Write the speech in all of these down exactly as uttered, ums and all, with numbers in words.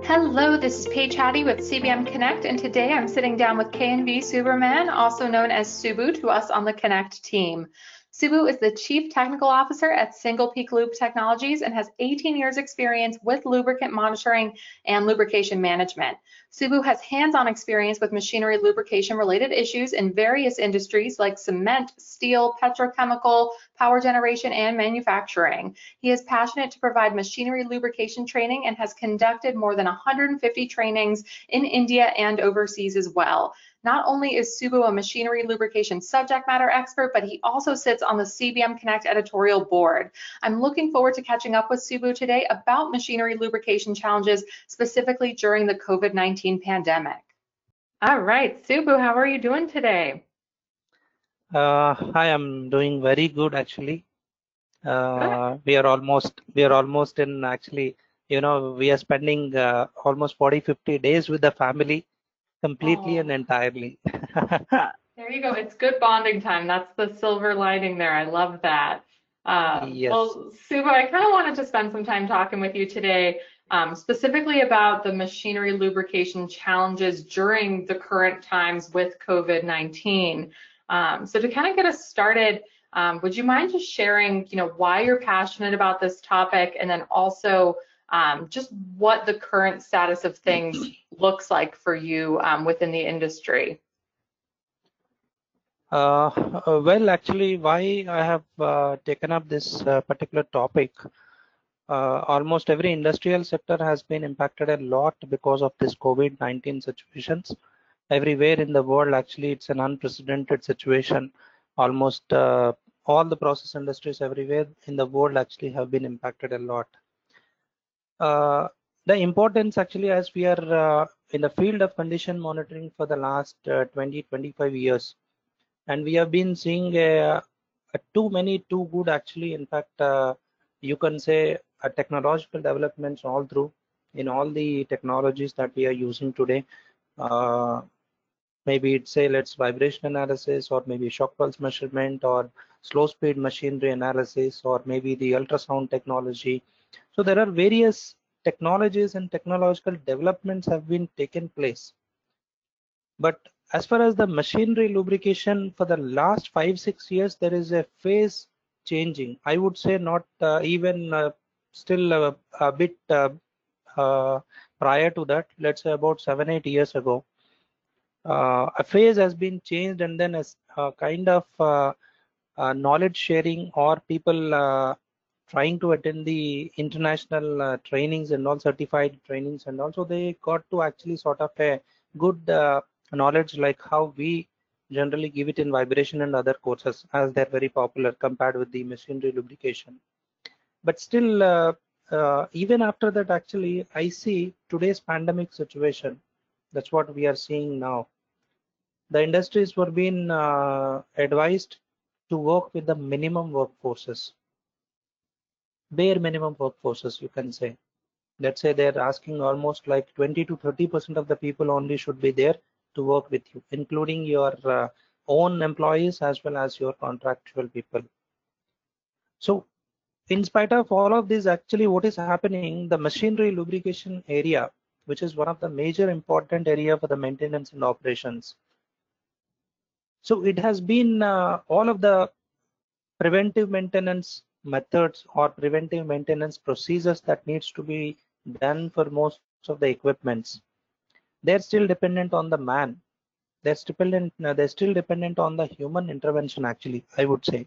Hello, this is Paige Hattie with C B M Connect, and today I'm sitting down with K N V Suberman, also known as Subu to us on the Connect team. Subu is the Chief Technical Officer at Single Peak Lube Technologies and has eighteen years experience with lubricant monitoring and lubrication management. Subu has hands-on experience with machinery lubrication related issues in various industries like cement, steel, petrochemical, power generation, and manufacturing. He is passionate to provide machinery lubrication training and has conducted more than one hundred fifty trainings in India and overseas as well. Not only is Subu a machinery lubrication subject matter expert, but he also sits on the C B M Connect editorial board. I'm looking forward to catching up with Subu today about machinery lubrication challenges, specifically during the COVID nineteen pandemic. All right, Subu, how are you doing today? Uh, hi, I'm doing very good actually. Uh, we are almost we are almost in actually, you know, we are spending uh, almost forty fifty days with the family completely Oh. and entirely. There you go. It's good bonding time. That's the silver lining there. I love that. Uh, Yes. well, Subu, I kind of wanted to spend some time talking with you today, um, specifically about the machinery lubrication challenges during the current times with COVID nineteen. Um, so to kind of get us started, um, would you mind just sharing, you know, why you're passionate about this topic, and then also um, just what the current status of things looks like for you um, within the industry? Uh, uh, well, actually, why I have uh, taken up this uh, particular topic, uh, almost every industrial sector has been impacted a lot because of this COVID nineteen situations. Everywhere in the world, actually, it's an unprecedented situation. Almost uh, all the process industries everywhere in the world actually have been impacted a lot. Uh, the importance actually, as we are uh, in the field of condition monitoring for the last uh, twenty twenty-five years, and we have been seeing uh, too many too good actually, in fact, uh, you can say uh, technological developments all through in all the technologies that we are using today. uh, maybe it's say let's vibration analysis, or maybe shock pulse measurement, or slow speed machinery analysis, or maybe the ultrasound technology. So there are various technologies and technological developments have been taken place. But as far as the machinery lubrication for the last five, six years, there is a phase changing. I would say not uh, even uh, still uh, a bit uh, uh, prior to that, let's say about seven, eight years ago. Uh, a phase has been changed, and then as a kind of uh, uh, knowledge sharing, or people uh, trying to attend the international uh, trainings and all certified trainings, and also they got to actually sort of a good uh, knowledge like how we generally give it in vibration and other courses, as they're very popular compared with the machinery lubrication. But still, uh, uh, even after that, actually, I see today's pandemic situation. That's what we are seeing now. The industries were being uh, advised to work with the minimum workforces, bare minimum workforces, you can say. Let's say they're asking almost like twenty to thirty percent of the people only should be there to work with you, including your uh, own employees as well as your contractual people. So in spite of all of this, actually what is happening, the machinery lubrication area, which is one of the major important area for the maintenance and operations. So it has been uh, all of the preventive maintenance methods or preventive maintenance procedures that needs to be done for most of the equipments. They're still dependent on the man. They're dependent. They're still dependent on the human intervention. Actually, I would say.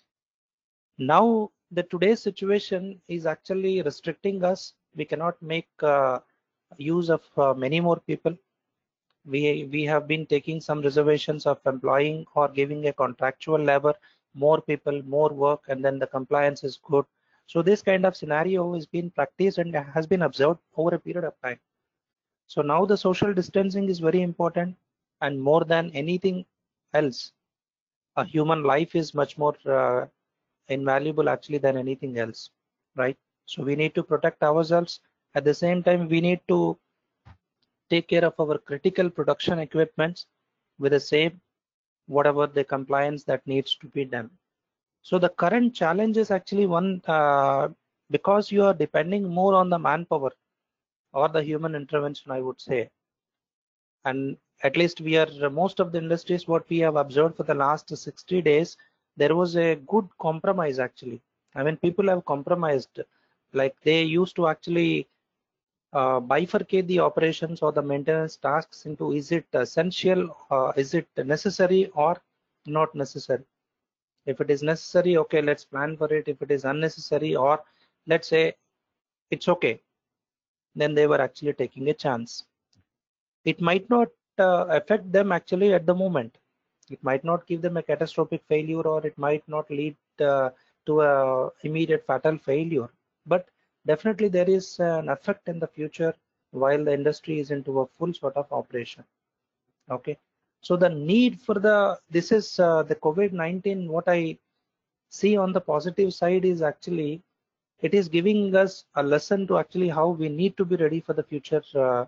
Now the today's situation is actually restricting us. We cannot make uh, use of uh, many more people. We we have been taking some reservations of employing or giving a contractual labor, more people, more work, and then the compliance is good. So this kind of scenario is being practiced and has been observed over a period of time. So now the social distancing is very important, and more than anything else, a human life is much more uh, invaluable actually than anything else, right? So we need to protect ourselves. At the same time, we need to take care of our critical production equipments with the same whatever the compliance that needs to be done. So the current challenge is actually one, uh, because you are depending more on the manpower. or the human intervention, I would say. And at least we are, most of the industries, what we have observed for the last sixty days, there was a good compromise actually. I mean, people have compromised, like they used to actually uh, bifurcate the operations or the maintenance tasks into, is it essential, uh, is it necessary or not necessary. If it is necessary, okay, let's plan for it. If it is unnecessary, or let's say it's okay, then they were actually taking a chance. It might not uh, affect them actually at the moment. It might not give them a catastrophic failure, or it might not lead uh, to a immediate fatal failure, but definitely there is an effect in the future while the industry is into a full sort of operation. Okay, so the need for the, this is uh, the COVID nineteen, what I see on the positive side is actually it is giving us a lesson to actually how we need to be ready for the future uh,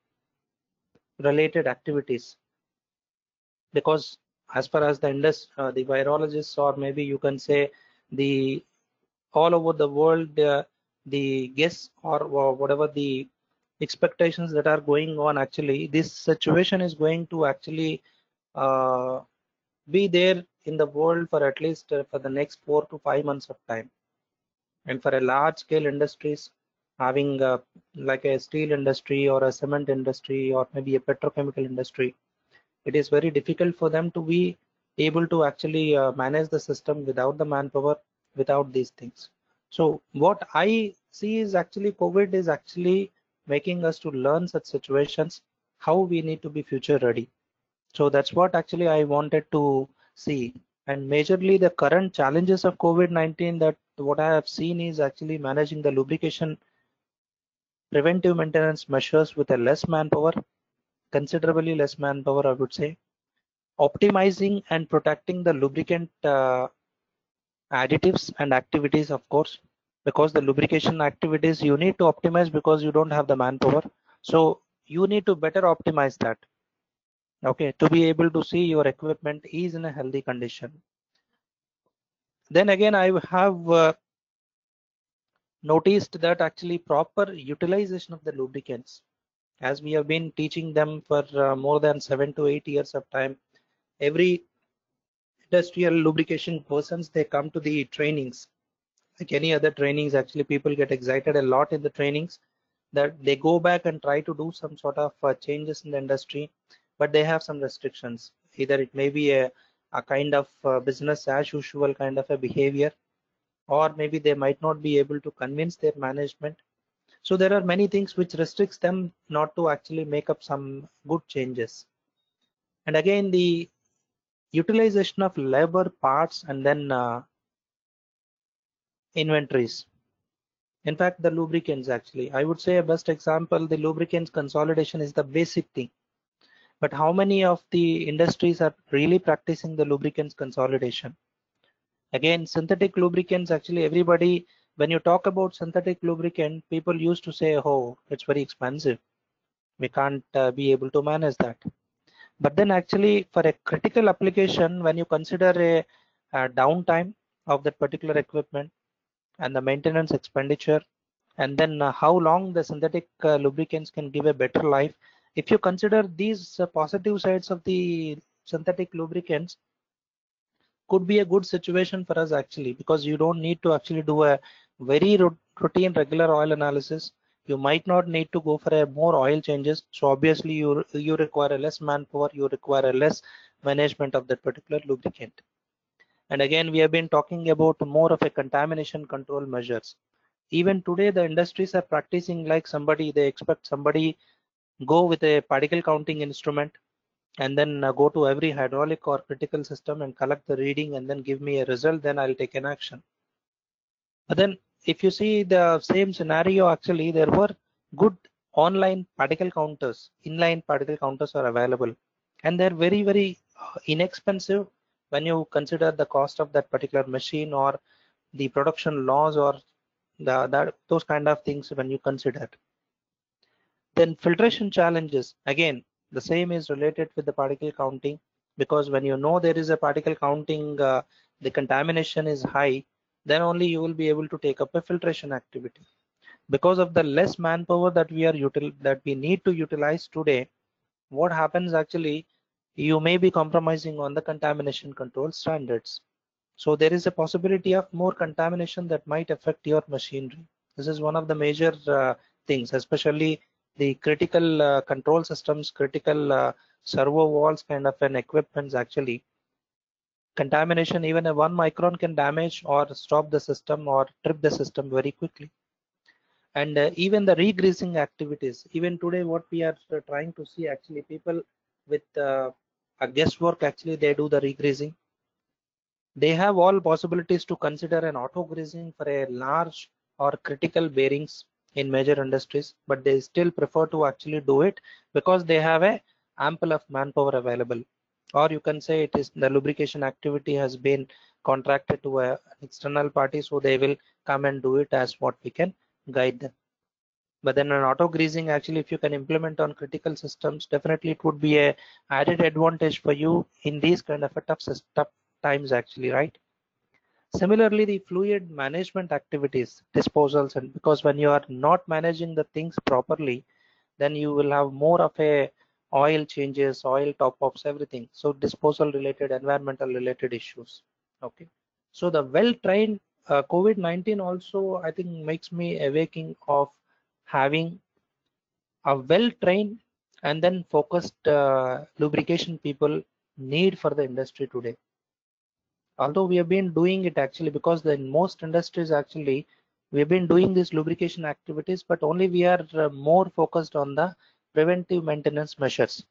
related activities. Because as far as the indus uh, the virologists, or maybe you can say the all over the world, uh, the guess or, or whatever the expectations that are going on, actually this situation is going to actually uh, be there in the world for at least uh, for the next four to five months of time. And for a large scale industries having uh, like a steel industry or a cement industry or maybe a petrochemical industry, it is very difficult for them to be able to actually uh, manage the system without the manpower, without these things. So what I see is actually COVID is actually making us to learn such situations, how we need to be future ready. So that's what actually I wanted to see. And majorly the current challenges of COVID nineteen, that what I have seen is actually managing the lubrication preventive maintenance measures with a less manpower, considerably less manpower, I would say. Optimizing and protecting the lubricant uh, additives and activities, of course, because the lubrication activities you need to optimize because you don't have the manpower. So you need to better optimize that, okay, to be able to see your equipment is in a healthy condition. Then again, I have uh, noticed that actually proper utilization of the lubricants, as we have been teaching them for uh, more than seven to eight years of time, every industrial lubrication persons, they come to the trainings like any other trainings. Actually people get excited a lot in the trainings, that they go back and try to do some sort of uh, changes in the industry, but they have some restrictions. Either it may be a, a kind of uh, business as usual kind of a behavior, or maybe they might not be able to convince their management. So there are many things which restricts them not to actually make up some good changes. And again, the utilization of labor, parts, and then uh, inventories. In fact, the lubricants, actually, I would say a best example, the lubricants consolidation is the basic thing. But how many of the industries are really practicing the lubricants consolidation? Again, synthetic lubricants, actually everybody, when you talk about synthetic lubricant, people used to say, oh, it's very expensive, we can't uh, be able to manage that. But then actually for a critical application, when you consider a, a downtime of that particular equipment and the maintenance expenditure, and then uh, how long the synthetic uh, lubricants can give a better life, if you consider these uh, positive sides of the synthetic lubricants, could be a good situation for us actually, because you don't need to actually do a very routine regular oil analysis. You might not need to go for a more oil changes, so obviously you you require a less manpower, you require a less management of that particular lubricant. And again, we have been talking about more of a contamination control measures. Even today the industries are practicing like somebody, they expect somebody go with a particle counting instrument and then uh, go to every hydraulic or critical system and collect the reading and then give me a result, then I'll take an action. But then if you see the same scenario, actually there were good online particle counters, inline particle counters are available, and they're very very uh, inexpensive when you consider the cost of that particular machine or the production laws or the, that those kind of things when you consider. Then filtration challenges, again the same is related with the particle counting, because when you know there is a particle counting, uh, the contamination is high, then only you will be able to take up a filtration activity. because of the less manpower that we are util that we need to utilize today, what happens actually, you may be compromising on the contamination control standards. So there is a possibility of more contamination that might affect your machinery. This is one of the major uh, things, especially the critical uh, control systems, critical uh, servo valves kind of an equipments. Actually, contamination, even a one micron can damage or stop the system or trip the system very quickly. And uh, even the re-greasing activities, even today what we are uh, trying to see, actually people with uh, a guesswork, actually they do the re-greasing. They have all possibilities to consider an auto greasing for a large or critical bearings in major industries, but they still prefer to actually do it because they have a ample of manpower available. Or you can say it is the lubrication activity has been contracted to a, an external party, so they will come and do it as what we can guide them. But then an auto greasing, actually if you can implement on critical systems, definitely it would be a added advantage for you in these kind of a tough, tough times actually, right? Similarly, the fluid management activities, disposals, and because when you are not managing the things properly, then you will have more of a oil changes, oil top-ups, everything. So disposal related, environmental related issues. Okay. So the well-trained uh, COVID nineteen also, I think, makes me awaking of having a well-trained and then focused uh, lubrication people need for the industry today. Although we have been doing it actually, because in most industries actually we have been doing these lubrication activities, but only we are uh, more focused on the preventive maintenance measures.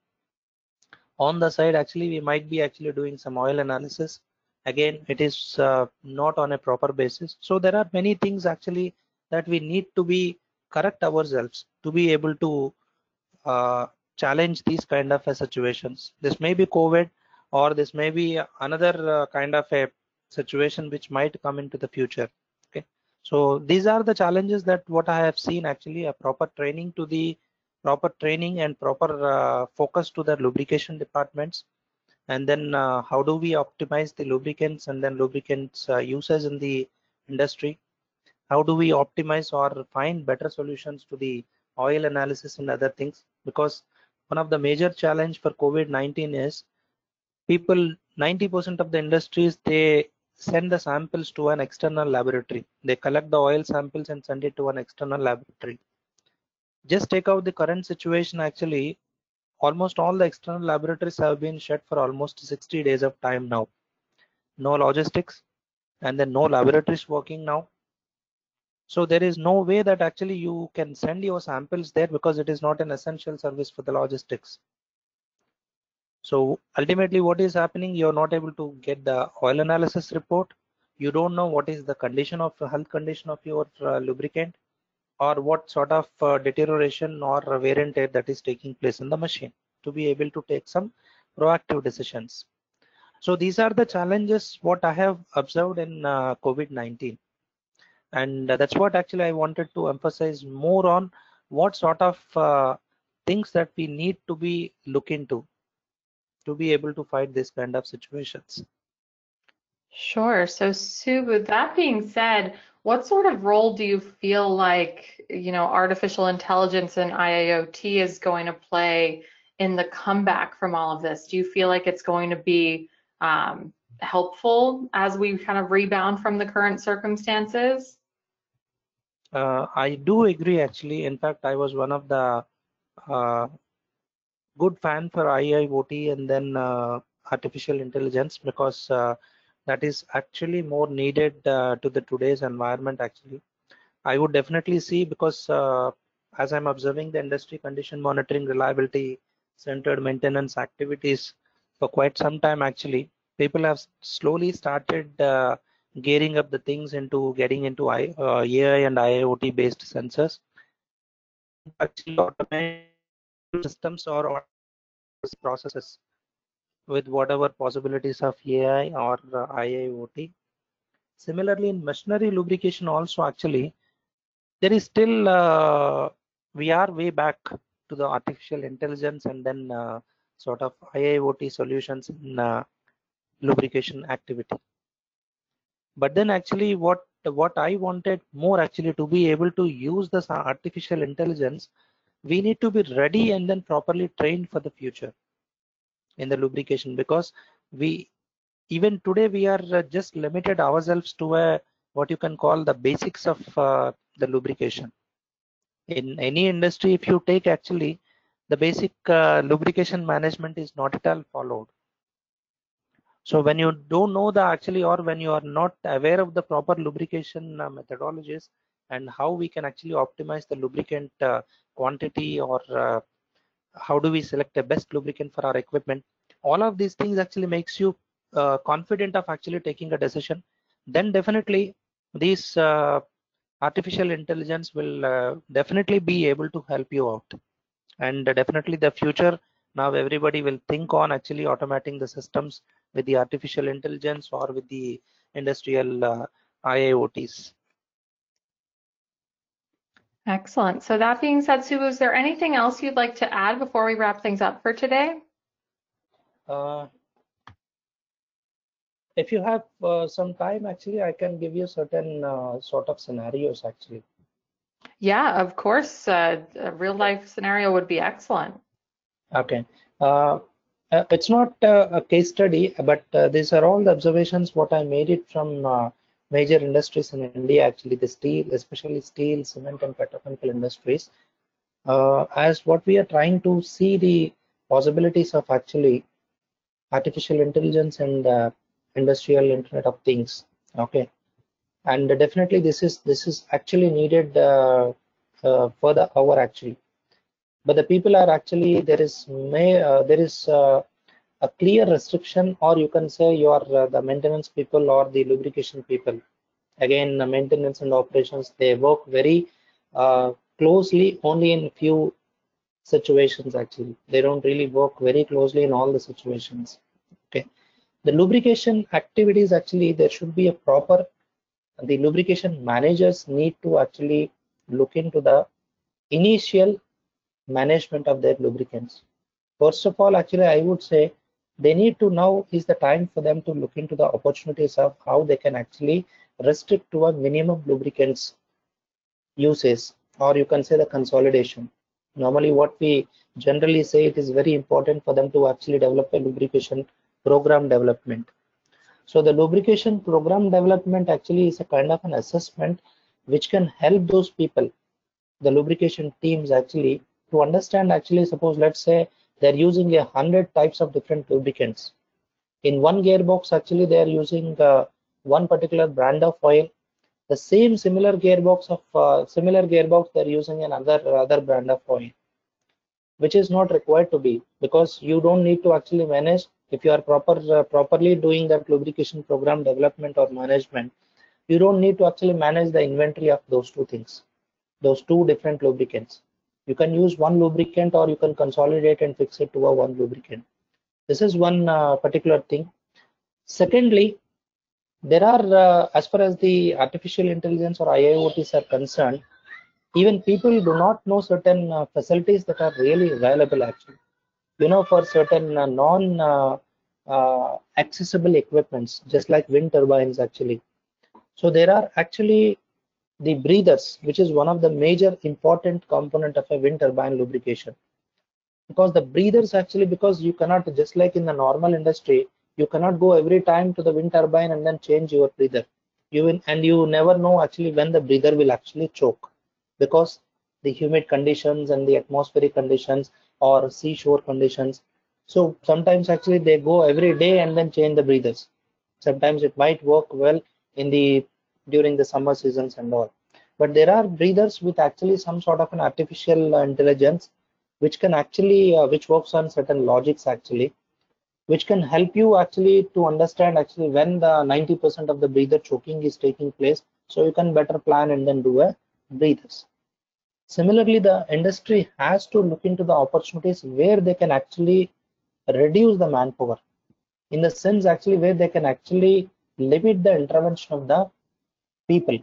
On the side, actually we might be actually doing some oil analysis. Again, it is uh, not on a proper basis. So there are many things actually that we need to be correct ourselves to be able to uh, challenge these kind of uh, situations. This may be COVID, or this may be another uh, kind of a situation which might come into the future. Okay, so these are the challenges that what I have seen, actually a proper training to the proper training and proper uh, focus to the lubrication departments, and then uh, how do we optimize the lubricants and then lubricants uh, usage in the industry. How do we optimize or find better solutions to the oil analysis and other things? Because one of the major challenge for COVID nineteen is people, ninety percent of the industries, they send the samples to an external laboratory. They collect the oil samples and send it to an external laboratory. Just take out the current situation, actually almost all the external laboratories have been shut for almost sixty days of time now. No logistics, and then no laboratories working now. So there is no way that actually you can send your samples there, because it is not an essential service for the logistics. So ultimately what is happening, you're not able to get the oil analysis report. You don't know what is the condition of health condition of your uh, lubricant, or what sort of uh, deterioration or wear and tear that is taking place in the machine, to be able to take some proactive decisions. So these are the challenges what I have observed in uh, COVID nineteen. And that's what actually I wanted to emphasize more on, what sort of uh, things that we need to be look into to be able to fight this kind of situations. Sure. So Sue, with that being said, what sort of role do you feel like, you know, artificial intelligence and I I O T is going to play in the comeback from all of this? Do you feel like it's going to be um, helpful as we kind of rebound from the current circumstances? Uh, I do agree, actually. In fact, I was one of the uh, good fan for I I O T and then uh, artificial intelligence, because uh, that is actually more needed uh, to the today's environment. Actually, I would definitely see, because uh, as I'm observing the industry condition monitoring, reliability centered maintenance activities for quite some time, actually people have slowly started uh, gearing up the things into getting into I, uh, A I and I I O T based sensors, actually automate systems or automate processes with whatever possibilities of A I or uh, I I O T. Similarly, in machinery lubrication also, actually there is still uh, we are way back to the artificial intelligence and then uh, sort of I I O T solutions in uh, lubrication activity. But then actually what what I wanted more actually to be able to use this artificial intelligence, we need to be ready and then properly trained for the future in the lubrication, because we even today we are uh, just limited ourselves to a what you can call the basics of uh, the lubrication. In any industry, if you take actually the basic uh, lubrication management is not at all followed. So when you don't know the actually, or when you are not aware of the proper lubrication uh, methodologies and how we can actually optimize the lubricant uh, quantity, or uh, how do we select the best lubricant for our equipment, all of these things actually makes you uh, confident of actually taking a decision. Then definitely these uh, artificial intelligence will uh, definitely be able to help you out. And definitely the future, now everybody will think on actually automating the systems with the artificial intelligence or with the industrial uh, I I O Ts. Excellent. So that being said, Subbu, is there anything else you'd like to add before we wrap things up for today? Uh, if you have uh, some time, actually, I can give you certain uh, sort of scenarios actually. Yeah, of course. Uh, a real life scenario would be excellent. Okay. Uh, uh, it's not uh, a case study, but uh, these are all the observations what I made it from uh, major industries in India, actually the steel, especially steel, cement and petrochemical industries. Uh, as what we are trying to see the possibilities of actually artificial intelligence and uh, industrial internet of things. Okay. And definitely this is this is actually needed uh, uh, for the hour actually. But the people are actually, there is may uh, there is uh, a clear restriction, or you can say you are uh, the maintenance people or the lubrication people. Again, the maintenance and operations, they work very uh, closely only in few situations actually. They don't really work very closely in all the situations. Okay. The lubrication activities, actually there should be a proper, the lubrication managers need to actually look into the initial management of their lubricants. First of all, actually, I would say they need to now is the time for them to look into the opportunities of how they can actually restrict to a minimum lubricants uses, or you can say the consolidation. Normally, what we generally say, it is very important for them to actually develop a lubrication program development. So the lubrication program development actually is a kind of an assessment which can help those people, the lubrication teams actually, to understand actually, suppose let's say they're using a hundred types of different lubricants. In one gearbox, actually they are using uh, one particular brand of oil. The same similar gearbox of uh, similar gearbox they're using another other brand of oil, which is not required to be, because you don't need to actually manage. If you are proper uh, properly doing that lubrication program development or management, you don't need to actually manage the inventory of those two things, those two different lubricants. You can use one lubricant, or you can consolidate and fix it to a one lubricant. This is one uh, particular thing. Secondly, there are uh, as far as the artificial intelligence or I I O Ts are concerned, even people do not know certain uh, facilities that are really available actually. You know, for certain uh, non uh, uh, accessible equipments, just like wind turbines actually. So there are actually the breathers, which is one of the major important component of a wind turbine lubrication. Because the breathers actually, because you cannot, just like in the normal industry, you cannot go every time to the wind turbine and then change your breather. You will, and you never know actually when the breather will actually choke, because the humid conditions and the atmospheric conditions or seashore conditions. So sometimes actually they go every day and then change the breathers. Sometimes it might work well in the during the summer seasons and all, but there are breathers with actually some sort of an artificial intelligence which can actually uh, which works on certain logics actually, which can help you actually to understand actually when the ninety percent of the breather choking is taking place, so you can better plan and then do a breathers. Similarly, the industry has to look into the opportunities where they can actually reduce the manpower, in the sense actually where they can actually limit the intervention of the people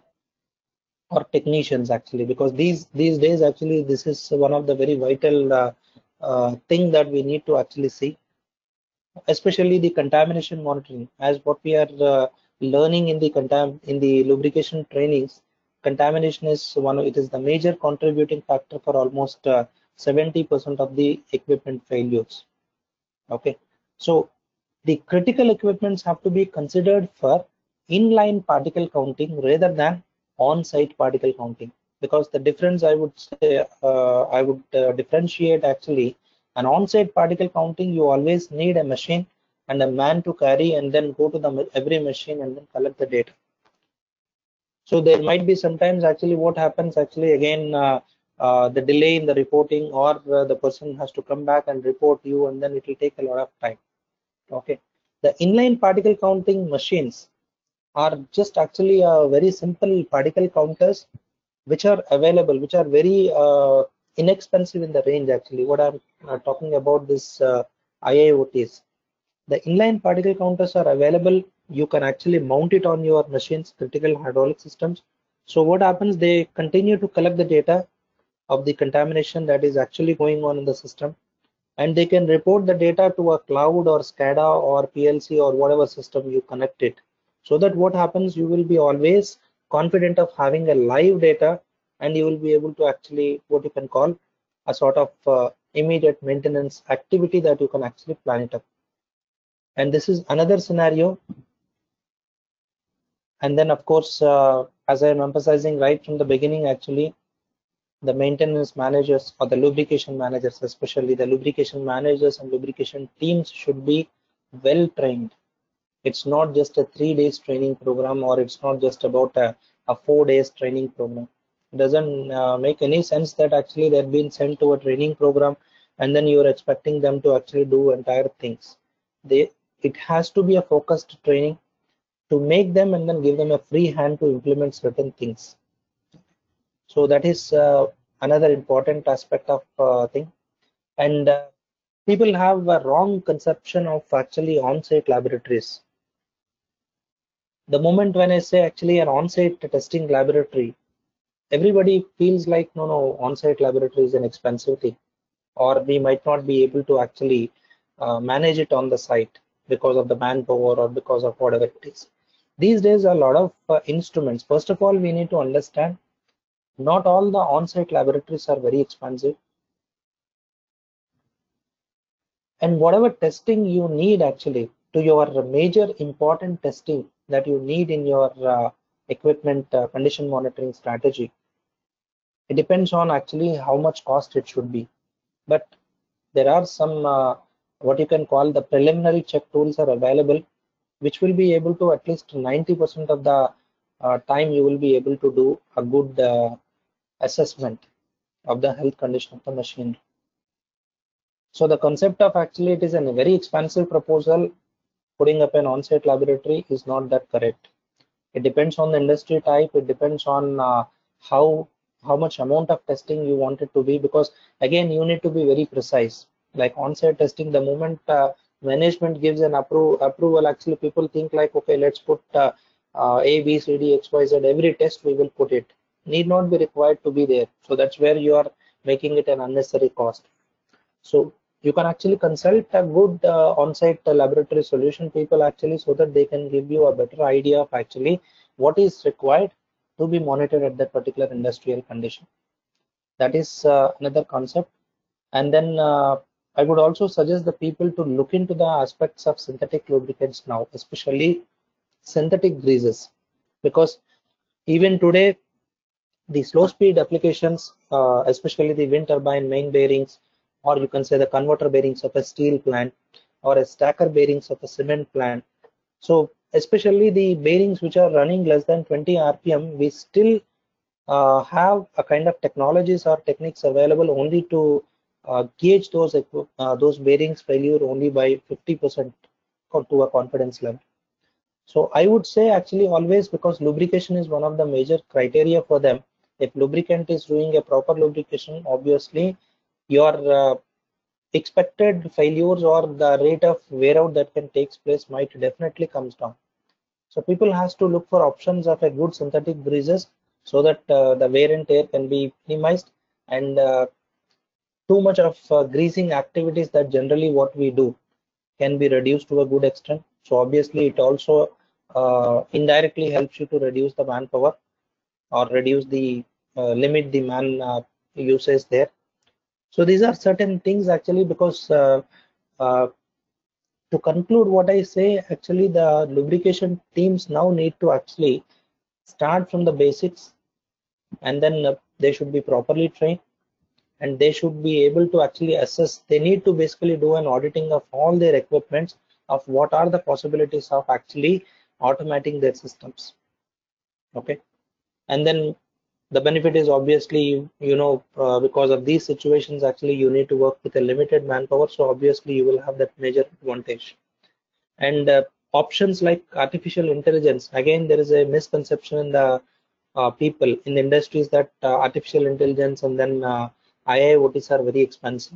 or technicians actually, because these these days actually this is one of the very vital uh, uh, thing that we need to actually see, especially the contamination monitoring, as what we are uh, learning in the contam in the lubrication trainings, contamination is one of it is the major contributing factor for almost uh, seventy percent of the equipment failures. Okay, so the critical equipments have to be considered for inline particle counting rather than on-site particle counting, because the difference I would say uh, I would uh, differentiate actually. An on-site particle counting, you always need a machine and a man to carry and then go to the every machine and then collect the data. So there might be sometimes actually what happens actually again uh, uh, the delay in the reporting, or uh, the person has to come back and report you, and then it will take a lot of time. Okay, the inline particle counting machines are just actually a very simple particle counters which are available, which are very uh, inexpensive in the range. Actually, what I'm uh, talking about this uh, I I O Ts. The inline particle counters are available. You can actually mount it on your machines, critical hydraulic systems. So what happens? They continue to collect the data of the contamination that is actually going on in the system, and they can report the data to a cloud or SCADA or P L C or whatever system you connect it. So that what happens, you will be always confident of having a live data, and you will be able to actually what you can call a sort of uh, immediate maintenance activity that you can actually plan it up. And this is another scenario. And then of course, uh, as I am emphasizing right from the beginning, actually the maintenance managers or the lubrication managers, especially the lubrication managers and lubrication teams, should be well trained. It's not just a three days training program, or it's not just about a, a four days training program. It doesn't uh, make any sense that actually they're being sent to a training program and then you're expecting them to actually do entire things. They it has to be a focused training to make them and then give them a free hand to implement certain things. So that is uh, another important aspect of uh, thing. And uh, people have a wrong conception of actually on-site laboratories. The moment when I say actually an on-site testing laboratory, everybody feels like no, no, on-site laboratory is an expensive thing, or we might not be able to actually uh, manage it on the site because of the manpower or because of whatever it is. These days, a lot of uh, instruments. First of all, we need to understand not all the on-site laboratories are very expensive. And whatever testing you need actually to your major important testing that you need in your uh, equipment uh, condition monitoring strategy, it depends on actually how much cost it should be. But there are some uh, what you can call the preliminary check tools are available, which will be able to at least ninety percent of the uh, time you will be able to do a good uh, assessment of the health condition of the machine. So the concept of actually it is a very expensive proposal, putting up an on-site laboratory, is not that correct. It depends on the industry type. It depends on uh, how how much amount of testing you want it to be, because again you need to be very precise. Like on-site testing, the moment uh, management gives an appro approval, actually people think like, okay, let's put uh, uh, A, B, C, D, X, Y, Z, every test we will put it. Need not be required to be there. So that's where you are making it an unnecessary cost. So you can actually consult a good uh, on-site uh, laboratory solution people actually, so that they can give you a better idea of actually what is required to be monitored at that particular industrial condition. That is uh, another concept. And then uh, I would also suggest the people to look into the aspects of synthetic lubricants now, especially synthetic greases, because even today the slow speed applications, uh, especially the wind turbine main bearings, or you can say the converter bearings of a steel plant, or a stacker bearings of a cement plant. So especially the bearings which are running less than twenty R P M, we still uh, have a kind of technologies or techniques available only to uh, gauge those uh, those bearings failure only by fifty percent to a confidence level. So I would say actually always, because lubrication is one of the major criteria for them. If lubricant is doing a proper lubrication, obviously your uh, expected failures or the rate of wear out that can take place might definitely comes down. So people has to look for options of a good synthetic greases, so that uh, the wear and tear can be minimized, and uh, too much of uh, greasing activities that generally what we do can be reduced to a good extent. So obviously it also uh, indirectly helps you to reduce the manpower or reduce the uh, limit the man uh, usage there. So these are certain things actually, because uh, uh, to conclude what I say, actually the lubrication teams now need to actually start from the basics, and then uh, they should be properly trained, and they should be able to actually assess. They need to basically do an auditing of all their equipments, of what are the possibilities of actually automating their systems. Okay, and then the benefit is obviously, you know, uh, because of these situations, actually you need to work with a limited manpower, so obviously you will have that major advantage. And uh, options like artificial intelligence, again there is a misconception in the uh, people in the industries that uh, artificial intelligence and then uh, I I O Ts are very expensive.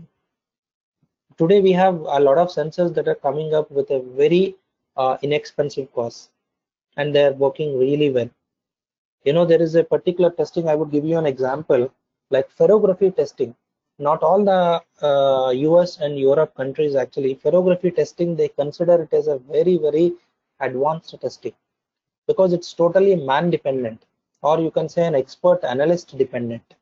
Today we have a lot of sensors that are coming up with a very uh, inexpensive cost, and they are working really well. You know, there is a particular testing. I would give you an example, like ferrography testing. Not all the uh, U S and Europe countries actually, ferrography testing, they consider it as a very, very advanced testing, because it's totally man dependent, or you can say an expert analyst dependent.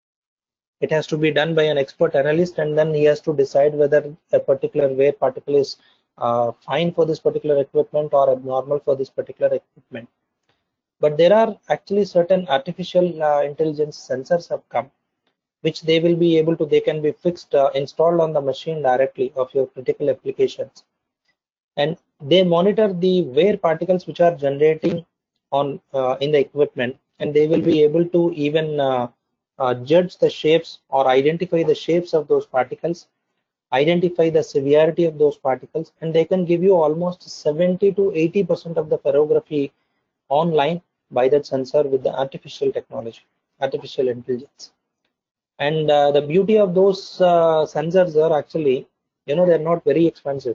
It has to be done by an expert analyst, and then he has to decide whether a particular wear particle is uh, fine for this particular equipment or abnormal for this particular equipment. But there are actually certain artificial uh, intelligence sensors have come, which they will be able to, they can be fixed, uh, installed on the machine directly of your critical applications. And they monitor the wear particles which are generating on uh, in the equipment, and they will be able to even uh, uh, judge the shapes or identify the shapes of those particles, identify the severity of those particles, and they can give you almost seventy to eighty percent of the ferrography online by that sensor with the artificial technology, artificial intelligence. And uh, the beauty of those uh, sensors are actually, you know, they're not very expensive.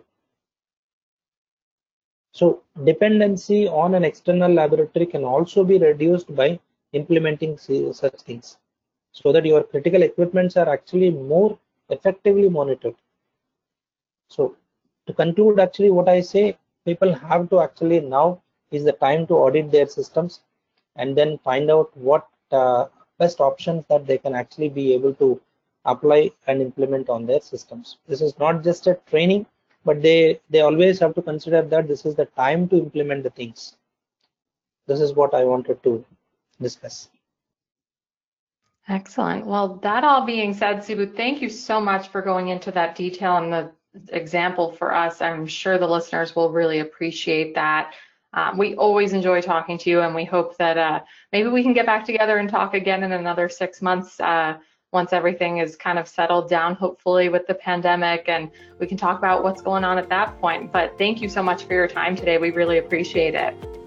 So dependency on an external laboratory can also be reduced by implementing such things, so that your critical equipments are actually more effectively monitored. So to conclude, actually what I say, people have to actually, now is the time to audit their systems, and then find out what uh, best options that they can actually be able to apply and implement on their systems. This is not just a training, but they they always have to consider that this is the time to implement the things. This is what I wanted to discuss. Excellent. Well, that all being said, Subbu, thank you so much for going into that detail and the example for us. I'm sure the listeners will really appreciate that. Um, we always enjoy talking to you, and we hope that uh, maybe we can get back together and talk again in another six months uh, once everything is kind of settled down, hopefully with the pandemic, and we can talk about what's going on at that point. But thank you so much for your time today. We really appreciate it.